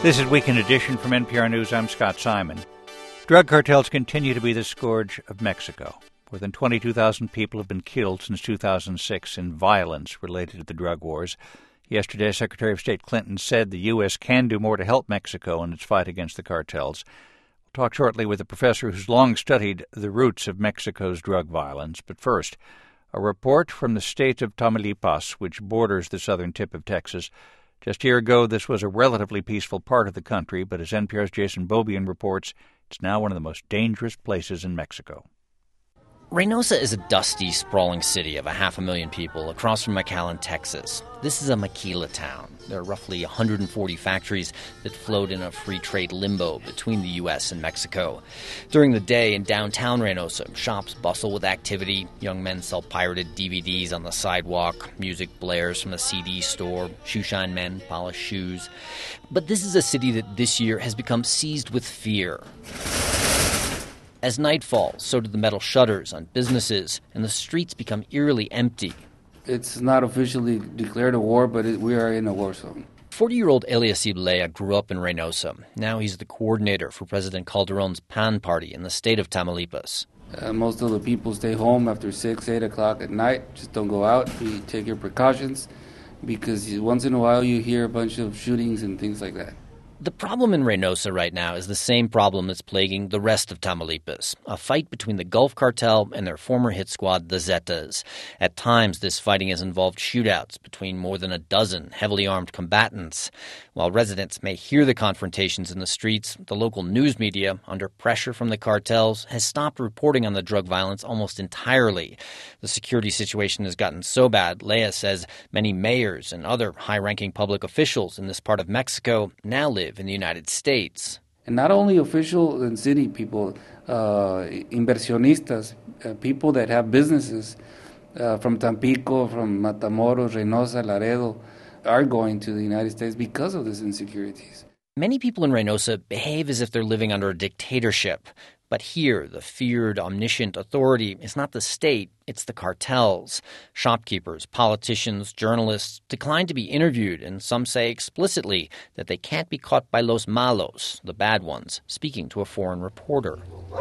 This is Weekend Edition from NPR News. I'm Scott Simon. Drug cartels continue to be the scourge of Mexico. More than 22,000 people have been killed since 2006 in violence related to the drug wars. Yesterday, Secretary of State Clinton said the U.S. can do more to help Mexico in its fight against the cartels. We'll talk shortly with a professor who's long studied the roots of Mexico's drug violence. But first, a report from the state of Tamaulipas, which borders the southern tip of Texas. Just a year ago, this was a relatively peaceful part of the country, but as NPR's Jason Beaubien reports, it's now one of the most dangerous places in Mexico. Reynosa is a dusty, sprawling city of 500,000 people across from McAllen, Texas. This is a maquila town. There are roughly 140 factories that float in a free trade limbo between the U.S. and Mexico. During the day in downtown Reynosa, shops bustle with activity. Young men sell pirated DVDs on the sidewalk. Music blares from a CD store. Shoeshine men polish shoes. But this is a city that this year has become seized with fear. As night falls, so do the metal shutters on businesses, and the streets become eerily empty. It's not officially declared a war, but we are in a war zone. 40-year-old Eliasib Lea grew up in Reynosa. Now he's the coordinator for President Calderon's PAN party in the state of Tamaulipas. Most of the people stay home after 6, 8 o'clock at night. Just don't go out. You take your precautions because once in a while you hear a bunch of shootings and things like that. The problem in Reynosa right now is the same problem that's plaguing the rest of Tamaulipas, a fight between the Gulf Cartel and their former hit squad, the Zetas. At times, this fighting has involved shootouts between more than a dozen heavily armed combatants. While residents may hear the confrontations in the streets, the local news media, under pressure from the cartels, has stopped reporting on the drug violence almost entirely. The security situation has gotten so bad, Lea says many mayors and other high-ranking public officials in this part of Mexico now live in the United States. And not only official and city people, inversionistas, people that have businesses from Tampico, from Matamoros, Reynosa, Laredo, are going to the United States because of these insecurities. Many people in Reynosa behave as if they're living under a dictatorship. But here, the feared, omniscient authority is not the state, it's the cartels. Shopkeepers, politicians, journalists decline to be interviewed, and some say explicitly that they can't be caught by los malos, the bad ones, speaking to a foreign reporter.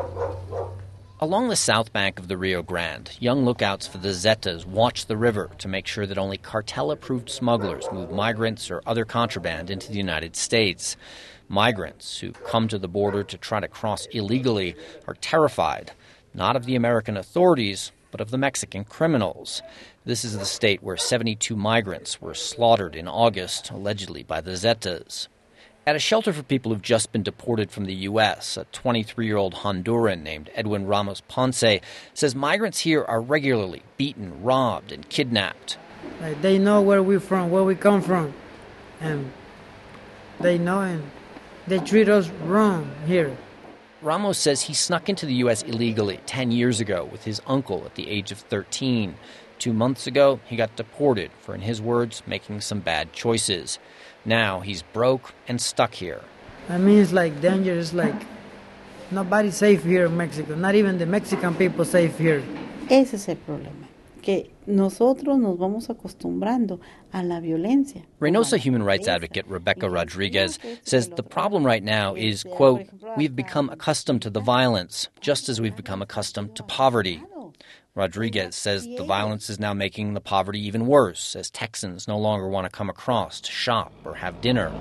Along the south bank of the Rio Grande, young lookouts for the Zetas watch the river to make sure that only cartel-approved smugglers move migrants or other contraband into the United States. Migrants who come to the border to try to cross illegally are terrified, not of the American authorities, but of the Mexican criminals. This is the state where 72 migrants were slaughtered in August, allegedly by the Zetas. At a shelter for people who've just been deported from the U.S., a 23-year-old Honduran named Edwin Ramos Ponce says migrants here are regularly beaten, robbed, and kidnapped. They know where we're from, where we come from, and they know and they treat us wrong here. Ramos says he snuck into the U.S. illegally 10 years ago with his uncle at the age of 13. 2 months ago, he got deported for, in his words, making some bad choices. Now he's broke and stuck here. I mean, it's like danger. It's like nobody's safe here in Mexico. Not even the Mexican people safe here. Ese es el problema. Que nosotros nos vamos acostumbrando a la violencia. Reynosa human rights advocate Rebecca Rodriguez says the problem right now is, quote, we've become accustomed to the violence, just as we've become accustomed to poverty. Rodriguez says the violence is now making the poverty even worse, as Texans no longer want to come across to shop or have dinner.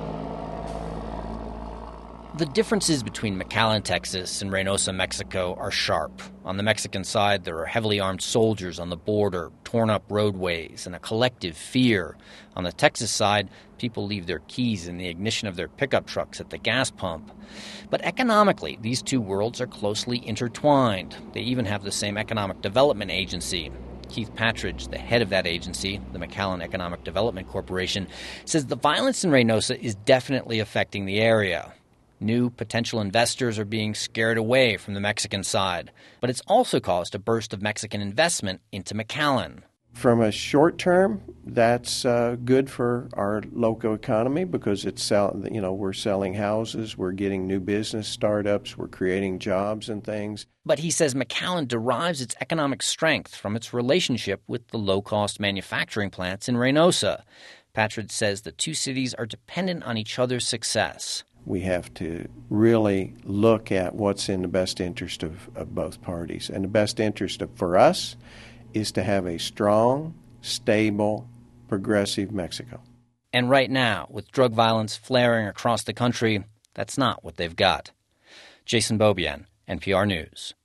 The differences between McAllen, Texas and Reynosa, Mexico are sharp. On the Mexican side, there are heavily armed soldiers on the border, torn up roadways, and a collective fear. On the Texas side, people leave their keys in the ignition of their pickup trucks at the gas pump. But economically, these two worlds are closely intertwined. They even have the same economic development agency. Keith Patridge, the head of that agency, the McAllen Economic Development Corporation, says the violence in Reynosa is definitely affecting the area. New potential investors are being scared away from the Mexican side. But it's also caused a burst of Mexican investment into McAllen. From a short term, that's good for our local economy because we're selling houses, we're getting new business startups, we're creating jobs and things. But he says McAllen derives its economic strength from its relationship with the low-cost manufacturing plants in Reynosa. Patridge says the two cities are dependent on each other's success. We have to really look at what's in the best interest of both parties. And the best interest for us is to have a strong, stable, progressive Mexico. And right now, with drug violence flaring across the country, that's not what they've got. Jason Beaubien, NPR News.